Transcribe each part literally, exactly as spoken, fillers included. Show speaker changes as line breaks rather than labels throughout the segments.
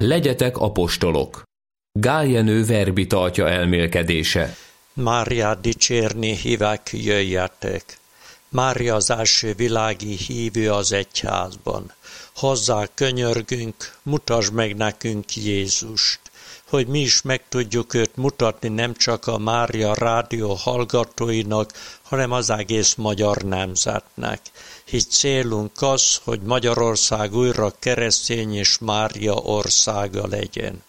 Legyetek apostolok. Gál Jenő verbitartja elmélkedése.
Máriát dicsérni hívek, jöjjetek. Mária az első világi hívő az egyházban. Hozzá könyörgünk, mutasd meg nekünk Jézust, hogy mi is meg tudjuk őt mutatni nem csak a Mária rádió hallgatóinak, hanem az egész magyar nemzetnek. Hisz célunk az, hogy Magyarország újra keresztény és Mária országa legyen.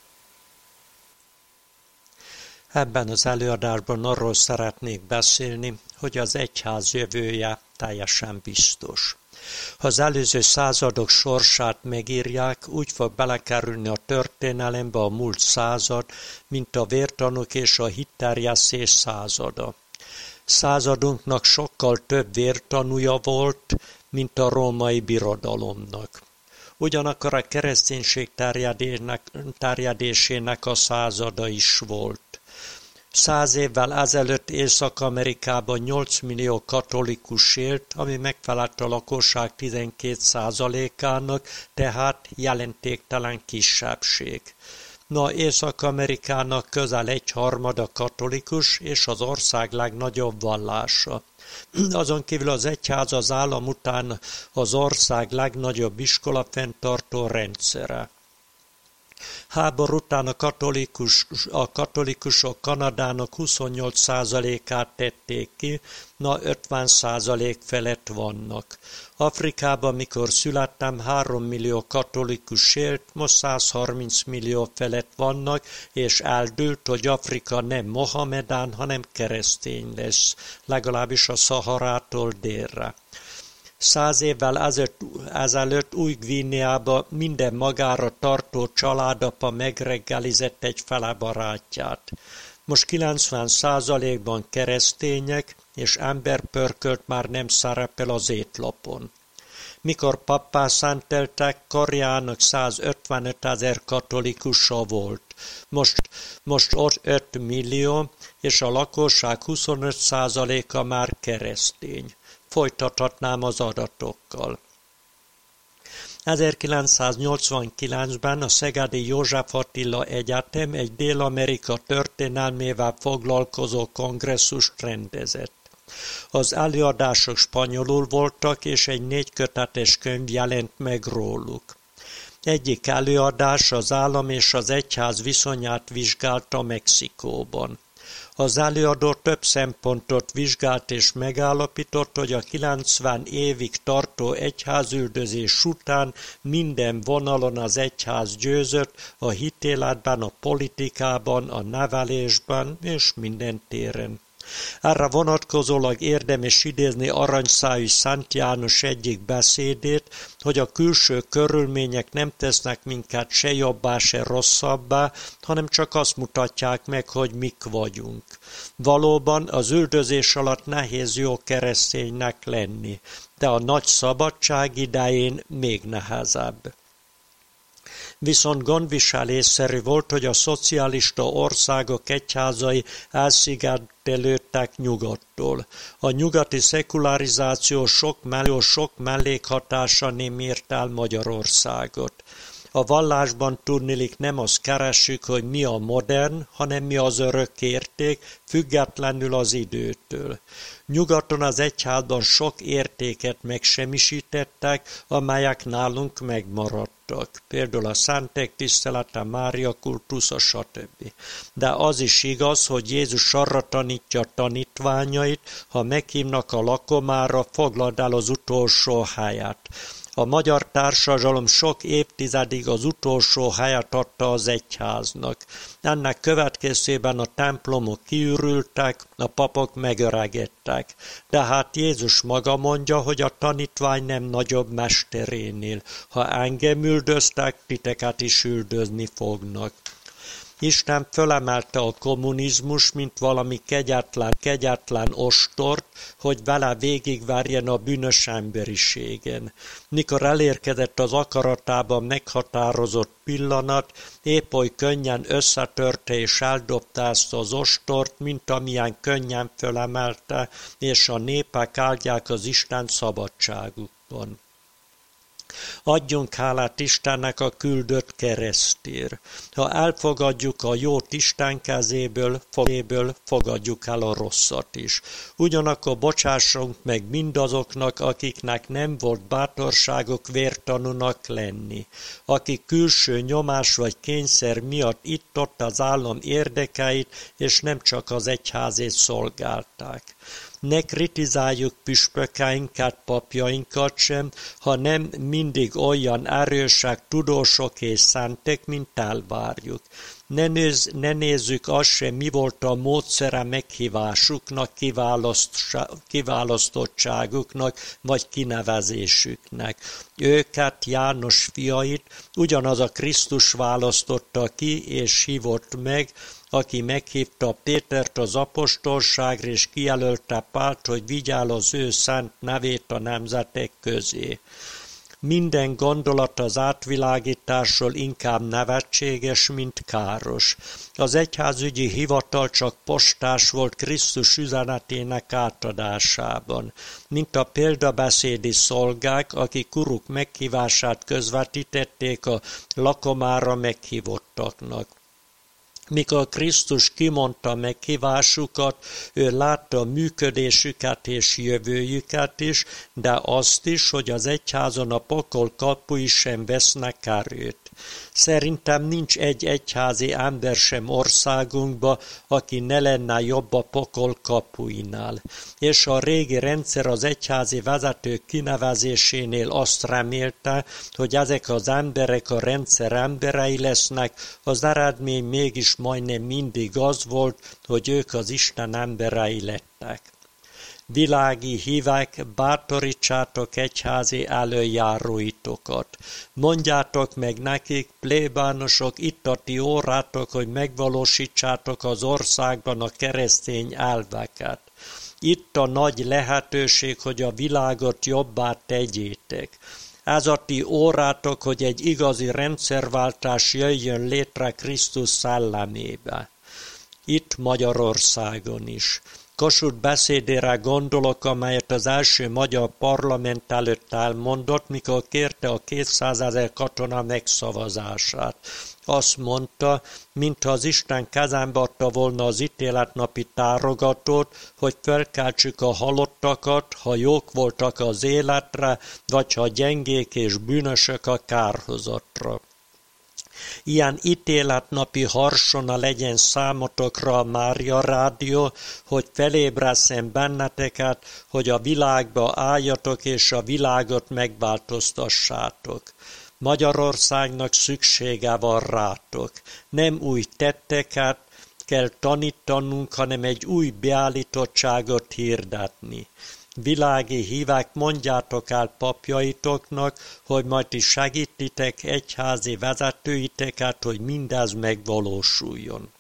Ebben az előadásban arról szeretnék beszélni, hogy az egyház jövője teljesen biztos. Ha az előző századok sorsát megírják, úgy fog belekerülni a történelembe a múlt század, mint a vértanúk és a hitterjesztés százada. Századunknak sokkal több vértanúja volt, mint a római birodalomnak. Ugyanakkor a kereszténység terjedésének a százada is volt. Száz évvel ezelőtt Észak-Amerikában nyolc millió katolikus élt, ami megfelelt a lakosság tizenkét százalékának, tehát jelentéktelen kisebbség. Na, Észak-Amerikának közel egyharmada katolikus, és az ország legnagyobb vallása. Azon kívül az egyház az állam után az ország legnagyobb iskola fenntartó rendszere. Háború után a, katolikus, a katolikusok Kanadának huszonnyolc százalékát tették ki, na ötven százalék felett vannak. Afrikában, mikor születtem, három millió katolikus élt, most száz harminc millió felett vannak, és eldőlt, hogy Afrika nem mohamedán, hanem keresztény lesz, legalábbis a Szaharától délre. Száz évvel ezelőtt Új-Guineában minden magára tartó családapa megreggelizett egy fele barátját. Most kilencven százalékban keresztények, és emberpörkölt már nem szerepel az étlapon. Mikor pappá szenteltek, karjának százötvenöt ezer katolikusa volt. Most, most ott öt millió, és a lakosság huszonöt százaléka már keresztény. Folytathatnám az adatokkal. ezerkilencszáznyolcvankilencben a Szegedi József Attila Egyetem egy Dél-Amerika történelmével foglalkozó kongresszust rendezett. Az előadások spanyolul voltak, és egy négykötetes könyv jelent meg róluk. Egyik előadás az állam és az egyház viszonyát vizsgálta Mexikóban. Az előadó több szempontot vizsgált és megállapított, hogy a kilencven évig tartó egyházüldözés után minden vonalon az egyház győzött, a hitéletben, a politikában, a nevelésben és minden téren. Erre vonatkozólag érdemes idézni aranyszájú Szent János egyik beszédét, hogy a külső körülmények nem tesznek minket se jobbá, se rosszabbá, hanem csak azt mutatják meg, hogy mik vagyunk. Valóban az üldözés alatt nehéz jó kereszténynek lenni, de a nagy szabadság idején még nehezebb. Viszont gondviselésszerű volt, hogy a szocialista országok egyházai elszigetelődtek nyugattól. A nyugati szekularizáció sok, mellé, sok mellékhatása nem ért el Magyarországot. A vallásban tudniillik nem azt keressük, hogy mi a modern, hanem mi az örök érték, függetlenül az időtől. Nyugaton az egyházban sok értéket megsemmisítettek, amelyek nálunk megmaradtak. Például a szentek tisztelete, Mária kultusza, stb. De az is igaz, hogy Jézus arra tanítja tanítványait, ha meghívnak a lakomára, foglald el az utolsó helyet. A magyar társadalom sok évtizedig az utolsó helyet adta az egyháznak. Ennek következtében a templomok kiürültek, a papok megöregedtek. De hát Jézus maga mondja, hogy a tanítvány nem nagyobb mesterénél. Ha engem üldöztek, titeket is üldözni fognak. Isten fölemelte a kommunizmus, mint valami kegyetlen, kegyetlen ostort, hogy vele végigverjen a bűnös emberiségen. Mikor elérkezett az akaratában meghatározott pillanat, épp oly könnyen összetörte és eldobta ezt az ostort, mint amilyen könnyen fölemelte, és a népek áldják az Isten szabadságukban. Adjunk hálát Istennek a küldött keresztért. Ha elfogadjuk a jót Isten kezéből, fogéből, fogadjuk el a rosszat is. Ugyanakkor bocsássunk meg mindazoknak, akiknek nem volt bátorságuk vértanúnak lenni, akik külső nyomás vagy kényszer miatt itt-ott az állam érdekeit, és nem csak az egyházét szolgálták. Ne kritizáljuk püspökeinket, papjainkat sem, ha nem mindig olyan erősek, tudósok és szentek, mint elvárjuk. Ne, néz, ne nézzük azt sem, mi volt a módszere meghívásuknak, kiválasztottságuknak, vagy kinevezésüknek. Őket, János fiait, ugyanaz a Krisztus választotta ki és hívott meg, aki meghívta Pétert az apostolságra, és kijelölte Pált, hogy vigyál az ő szent nevét a nemzetek közé. Minden gondolat az átvilágításról inkább nevetséges, mint káros. Az egyházügyi hivatal csak postás volt Krisztus üzenetének átadásában, mint a példabeszédi szolgák, akik uruk meghívását közvetítették a lakomára meghívottaknak. Mikor Krisztus kimondta meghívásukat, ő látta működésüket és jövőjüket is, de azt is, hogy az egyházon a pokol kapui sem vesznek erőt. Szerintem nincs egy egyházi ember sem országunkba, aki ne lenne jobb a pokol kapuinál. És a régi rendszer az egyházi vezetők kinevezésénél azt remélte, hogy ezek az emberek a rendszer emberei lesznek, az eredmény mégis majdnem mindig az volt, hogy ők az Isten emberei lettek. Világi hívek, bátorítsátok egyházi előjáróitokat. Mondjátok meg nekik, plébánosok, itt a ti órátok, hogy megvalósítsátok az országban a keresztény elveket. Itt a nagy lehetőség, hogy a világot jobbá tegyétek. Ez a ti órátok, hogy egy igazi rendszerváltás jöjjön létre Krisztus szellemébe. Itt Magyarországon is. Kossuth beszédére gondolok, amelyet az első magyar parlament előtt elmondott, mikor kérte a kétszázezer katona megszavazását. Azt mondta, mintha az Isten kezembe adta volna az ítéletnapi tárogatót, hogy felkeltsük a halottakat, ha jók voltak az életre, vagy ha gyengék és bűnösök a kárhozatra. Ilyen ítéletnapi harsona legyen számotokra a Mária Rádió, hogy felébresszen benneteket, hogy a világba álljatok és a világot megváltoztassátok. Magyarországnak szüksége van rátok. Nem új tetteket kell tanítanunk, hanem egy új beállítottságot hirdetni. Világi hívek, mondjátok el papjaitoknak, hogy majd is segítitek egyházi vezetőiteket, hogy mindez megvalósuljon.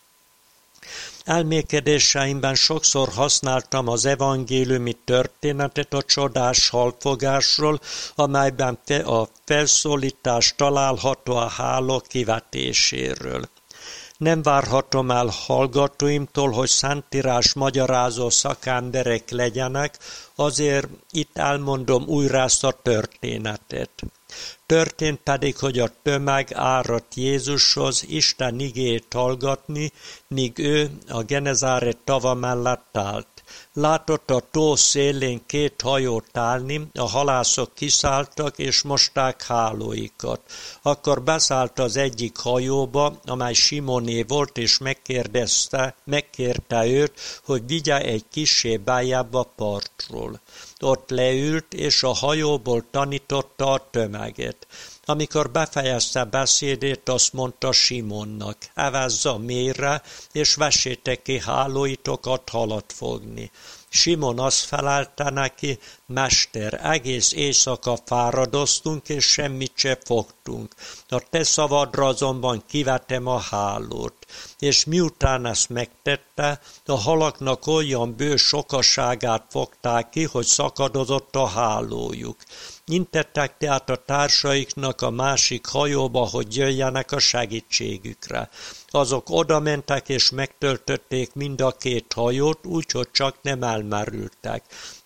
Elmékedéseimben sokszor használtam az evangéliumi történetet a csodás halfogásról, amelyben a felszólítás található a háló kivetéséről. Nem várhatom el hallgatóimtól, hogy szentírás magyarázó szakemberek legyenek, azért itt elmondom újra ezt a történetet. Történt pedig, hogy a tömeg áradt Jézushoz Isten igéjét hallgatni, míg ő a Genezáret tava mellett állt. Látott a tó szélén két hajót állni, a halászok kiszálltak és mosták hálóikat. Akkor beszállt az egyik hajóba, amely Simoné volt, és megkérdezte, megkérte őt, hogy vigye egy kissé beljebb a partról. Ott leült, és a hajóból tanította a tömeget. Amikor befejezte beszédét, azt mondta Simonnak, evezza mélyre, és vessétek ki hálóitokat halat fogni. Simon azt felelte neki, Mester, egész éjszaka fáradoztunk, és semmit se fogtunk. A te szavadra azonban kivetem a hálót. És miután ezt megtette, a halaknak olyan bő sokaságát fogták ki, hogy szakadozott a hálójuk. Intettek tehát a társaiknak a másik hajóba, hogy jöjjenek a segítségükre. Azok odamentek és megtöltötték mind a két hajót, úgyhogy csak nem elmerültek.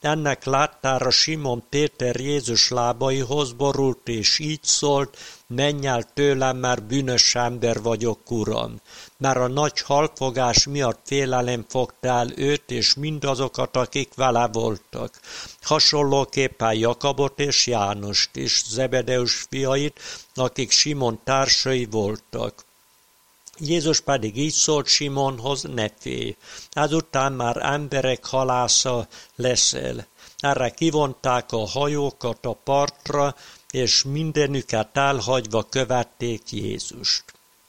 Ennek láttára Simon Péter Jézus lábaihoz borult, és így szólt: menj el tőlem, mert bűnös ember vagyok, Uram. Mert a nagy halfogás miatt félelem fogta el őt, és mindazokat, akik vele voltak. Hasonlóképpen Jakabot és Jánost is, Zebedeus fiait, akik Simon társai voltak. Jézus pedig így szólt Simonhoz: ne félj, ezután már emberek halásza leszel. Erre kivonták a hajókat a partra, és mindenüket elhagyva követték Jézust.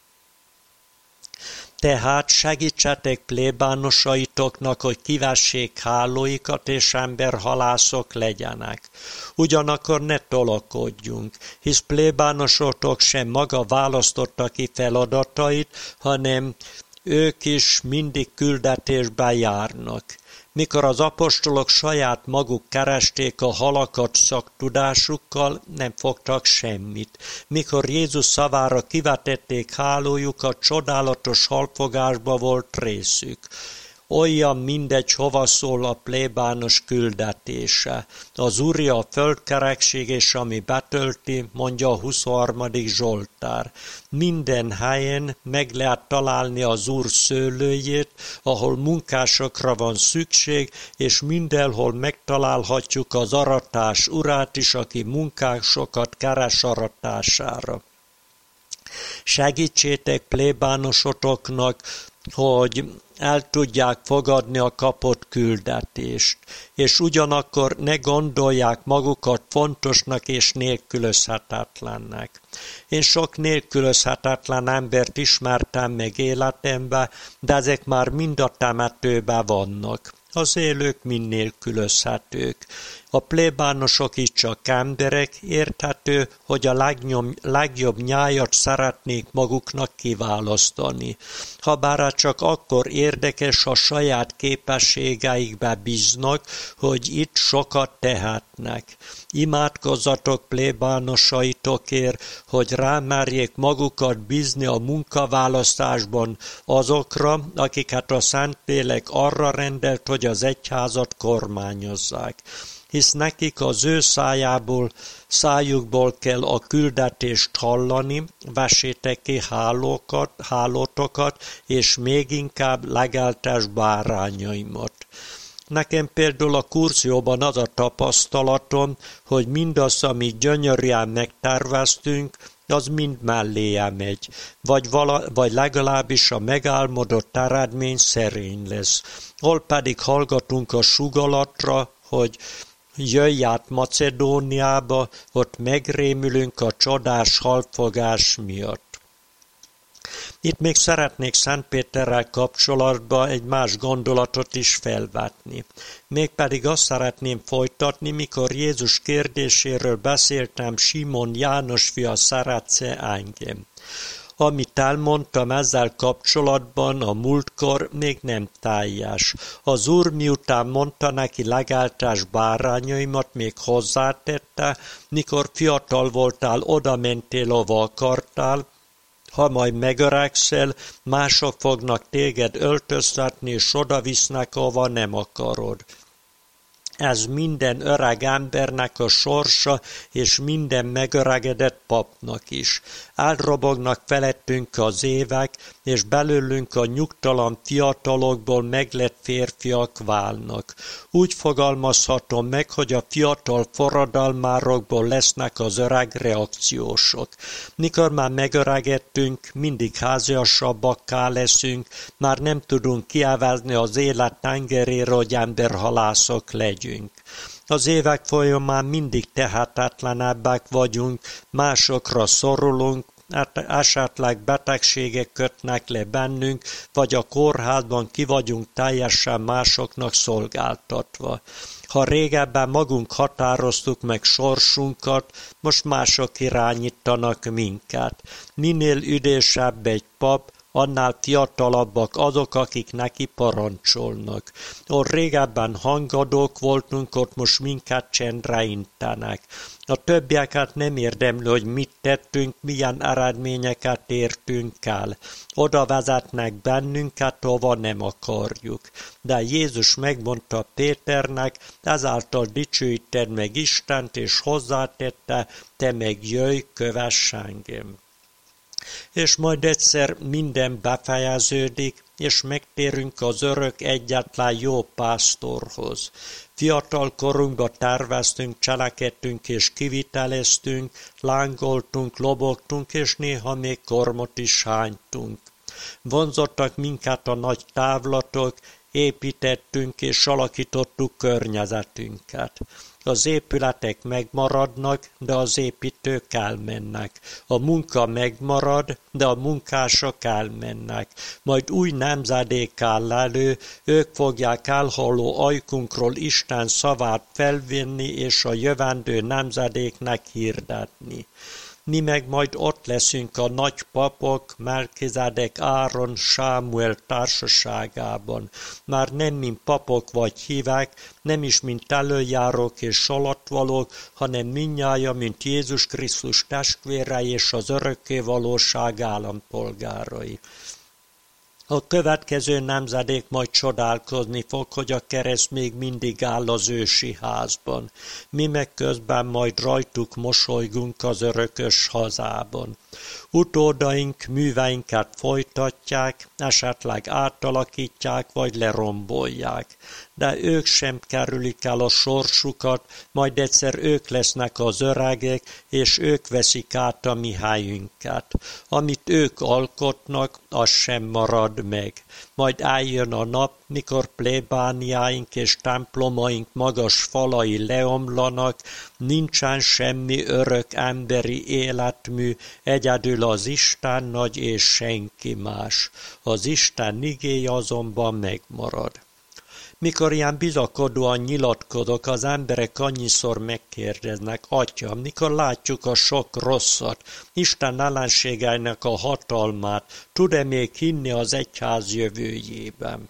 Tehát segítsetek plébánosaitoknak, hogy kivessék hálóikat, és emberhalászok legyenek. Ugyanakkor ne tolakodjunk, hisz plébánosotok sem maga választotta ki feladatait, hanem ők is mindig küldetésben járnak. Mikor az apostolok saját maguk keresték a halakat szaktudásukkal, nem fogtak semmit. Mikor Jézus szavára kivetették hálójukat, csodálatos halfogásba volt részük. Olyan mindegy, hova szól a plébános küldetése. Az Úrja a földkerekség, és ami betölti, mondja a huszonharmadik Zsoltár. Minden helyen meg lehet találni az Úr szőlőjét, ahol munkásokra van szükség, és mindenhol megtalálhatjuk az aratás urát is, aki munkásokat keres aratására. Segítsétek plébánosotoknak, hogy el tudják fogadni a kapott küldetést, és ugyanakkor ne gondolják magukat fontosnak és nélkülözhetetlennek. Én sok nélkülözhetetlen embert ismertem meg életemben, de ezek már mind a temetőben vannak. Az élők mind nélkülözhetők. A plébánosok is csak emberek, érthető, hogy a legnyom, legjobb nyájat szeretnék maguknak kiválasztani. Habár csak akkor érdekes, ha saját képességeikbe bíznak, hogy itt sokat tehetnek. Imádkozzatok plébánosaitokért, hogy rámerjék magukat bízni a munkaválasztásban azokra, akiket a Szentlélek arra rendelt, hogy az egyházat kormányozzák. Hisz nekik az ő szájából, szájukból kell a küldetést hallani, vessétek ki hálókat, hálótokat, és még inkább legeltes bárányaimat. Nekem például a kurzióban az a tapasztalatom, hogy mindaz, amit gyönyörűen megterveztünk, az mind melléje megy, vagy, vala, vagy legalábbis a megálmodott eredmény szerény lesz. Hol pedig hallgatunk a sugallatra, hogy jöjj át Macedóniába, ott megrémülünk a csodás halfogás miatt. Itt még szeretnék Szentpéterrel kapcsolatban egy más gondolatot is felvetni. Mégpedig azt szeretném folytatni, mikor Jézus kérdéséről beszéltem: Simon, János fia, szeretsz-e engem? Amit elmondtam ezzel kapcsolatban a múltkor, még nem teljes. Az Úr miután mondta neki: legeltes bárányaimat, még hozzátette: mikor fiatal voltál, oda mentél, ahova akartál, ha majd megöregszel, mások fognak téged öltöztetni, és oda visznek, ahova nem akarod. Ez minden öreg embernek a sorsa, és minden megöregedett papnak is. Elrobognak felettünk az évek, és belőlünk a nyugtalan fiatalokból meglett férfiak válnak. Úgy fogalmazhatom meg, hogy a fiatal forradalmárokból lesznek az öreg reakciósok. Mikor már megöregedtünk, mindig háziasabbakká leszünk, már nem tudunk kiávezni az élet tengeréről, hogy emberhalászok legyünk. Az évek folyamán mindig tehetetlenebbek vagyunk, másokra szorulunk, esetleg betegségek kötnek le bennünk, vagy a kórházban ki vagyunk teljesen másoknak szolgáltatva. Ha régebben magunk határoztuk meg sorsunkat, most mások irányítanak minket. Minél üdésebb egy pap, annál fiatalabbak azok, akik neki parancsolnak. Ott régebben hangadók voltunk, ott most minket csendre intenek. A többieket nem érdemlő, hogy mit tettünk, milyen eredményeket értünk el. Oda vezetnek bennünket, hova nem akarjuk. De Jézus megmondta Péternek, ezáltal dicsőíted meg Istent, és hozzátette, te meg jöjj, kövess engem. És majd egyszer minden befejeződik, és megtérünk az örök egyetlen jó pásztorhoz. Fiatal korunkban terveztünk, cselekedtünk és kiviteleztünk, lángoltunk, lobogtunk, és néha még kormot is hánytunk. Vonzottak minket a nagy távlatok, építettünk és alakítottuk környezetünket. Az épületek megmaradnak, de az építők elmennek. A munka megmarad, de a munkások elmennek. Majd új nemzedék áll elő, ők fogják elhaló ajkunkról Isten szavát felvenni, és a jövendő nemzedéknek hirdetni. Mi meg majd ott leszünk a nagy papok, Melkizedek, Áron, Sámuel társaságában. Már nem mint papok vagy hívek, nem is mint előjárók és alatvalók, hanem mindnyája, mint Jézus Krisztus testvérei és az örökké valóság állampolgárai. A következő nemzedék majd csodálkozni fog, hogy a kereszt még mindig áll az ősi házban. Mi meg közben majd rajtuk mosolygunk az örökös hazában. Utódaink műveinket folytatják, esetleg átalakítják vagy lerombolják. De ők sem kerülik el a sorsukat, majd egyszer ők lesznek az öregek, és ők veszik át a mi helyünket. Amit ők alkotnak, az sem marad meg. Majd eljön a nap, mikor plébániáink és templomaink magas falai leomlanak, nincsen semmi örök emberi életmű, egyedül az Isten nagy és senki más. Az Isten igéje azonban megmarad. Mikor ilyen bizakodóan nyilatkozok, az emberek annyiszor megkérdeznek, Atya, mikor látjuk a sok rosszat, Isten ellenségeinek a hatalmát, tud-e még hinni az egyház jövőjében?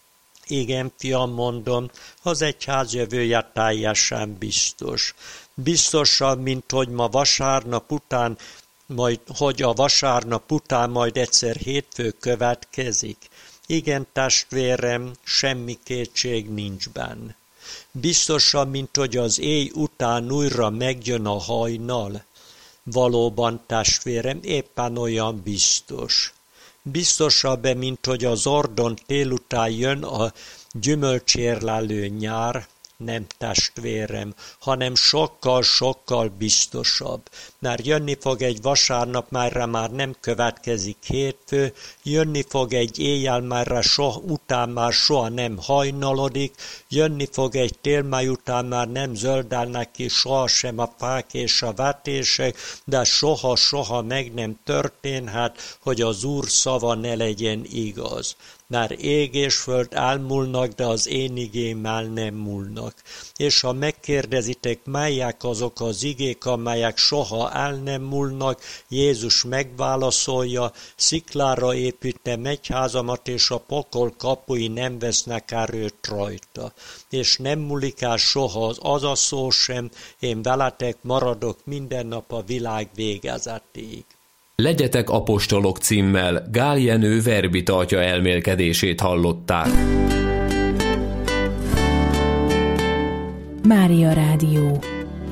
Igen, fiam, mondom, az egyház jövője teljesen biztos. Biztosabb, mint hogy ma vasárnap után, majd, hogy a vasárnap után majd egyszer hétfő következik. Igen, testvérem, semmi kétség nincs benne. Biztosabb, mint hogy az éj után újra megjön a hajnal. Valóban, testvérem, éppen olyan biztos. Biztosabb-e, mint hogy az Ordon délután jön a gyümölcsérlelő nyár? Nem, testvérem, hanem sokkal-sokkal biztosabb. Mert jönni fog egy vasárnap, melyre már nem következik hétfő, jönni fog egy éjjel, melyre soha, után már soha nem hajnalodik, jönni fog egy tél, mely után már nem zöldelnek ki sohasem a fák és a vetések, de soha-soha meg nem történhet, hogy az Úr szava ne legyen igaz. Mert ég és föld elmúlnak, de az én igémmel nem múlnak. És ha megkérdezitek, melyek azok az igék, amelyek soha el nem múlnak, Jézus megválaszolja, sziklára építem egyházamat, és a pokol kapui nem vesznek erőt rajta. És nem múlik el soha az, az a szó sem, én veletek maradok minden nap a világ végezetéig.
Legyetek apostolok címmel Gál Jenő verbitartja elmélkedését hallották.
Mária Rádió.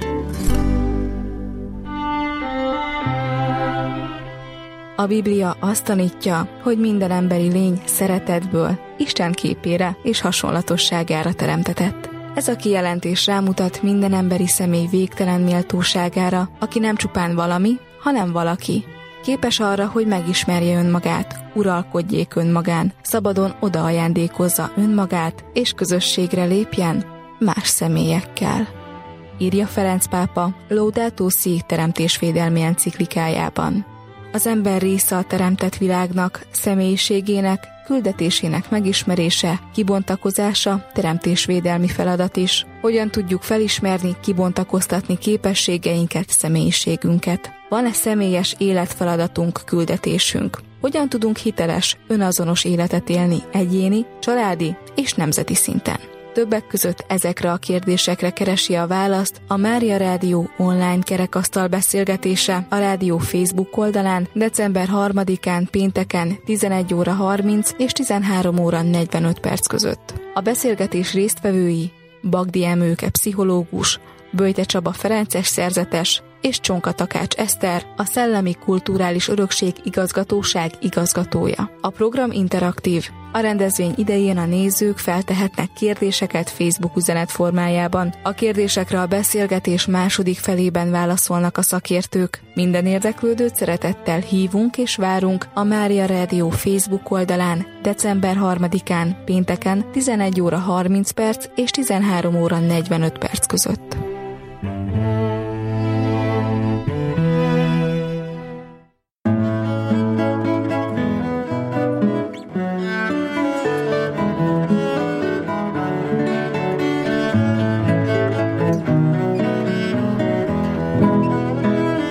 A Biblia azt tanítja, hogy minden emberi lény szeretetből, Isten képére és hasonlatosságára teremtetett. Ez a kijelentés rámutat minden emberi személy végtelen méltóságára, aki nem csupán valami, hanem valaki. Képes arra, hogy megismerje önmagát, uralkodjék önmagán, szabadon odaajándékozza önmagát, és közösségre lépjen más személyekkel. Írja Ferenc pápa Laudato Si teremtésvédelmi enciklikájában. Az ember része a teremtett világnak, személyiségének, küldetésének megismerése, kibontakozása, teremtésvédelmi feladat is. Hogyan tudjuk felismerni, kibontakoztatni képességeinket, személyiségünket? Van-e személyes életfeladatunk, küldetésünk? Hogyan tudunk hiteles, önazonos életet élni egyéni, családi és nemzeti szinten? Többek között ezekre a kérdésekre keresi a választ a Mária Rádió online kerekasztal beszélgetése a rádió Facebook oldalán december harmadikán pénteken tizenegy óra harminc és tizenhárom óra negyvenöt perc között. A beszélgetés résztvevői Bagdi Emőke pszichológus, Böjte Csaba ferences szerzetes és Csonka Takács Eszter, a Szellemi Kulturális Örökség Igazgatóság igazgatója. A program interaktív. A rendezvény idején a nézők feltehetnek kérdéseket Facebook üzenet formájában. A kérdésekre a beszélgetés második felében válaszolnak a szakértők. Minden érdeklődőt szeretettel hívunk és várunk a Mária Rádió Facebook oldalán december harmadikán pénteken tizenegy óra harminc perc és tizenhárom óra negyvenöt perc között.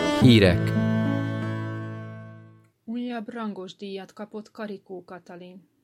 Hírek.
Újabb rangos díjat kapott Karikó Katalin.